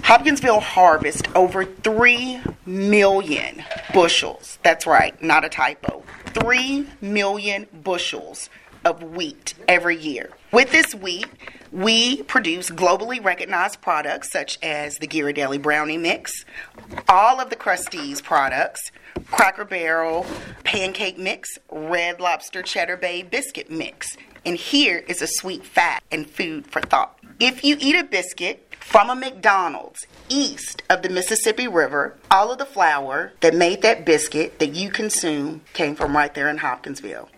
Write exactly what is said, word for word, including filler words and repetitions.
Hopkinsville harvests over three million bushels. That's right, not a typo. three million bushels of wheat every year. With this wheat, we produce globally recognized products such as the Ghirardelli Brownie Mix, all of the Krusteaz products, Cracker Barrel Pancake Mix, Red Lobster Cheddar Bay Biscuit Mix. And here is a sweet fact and food for thought. If you eat a biscuit from a McDonald's east of the Mississippi River, all of the flour that made that biscuit that you consume came from right there in Hopkinsville.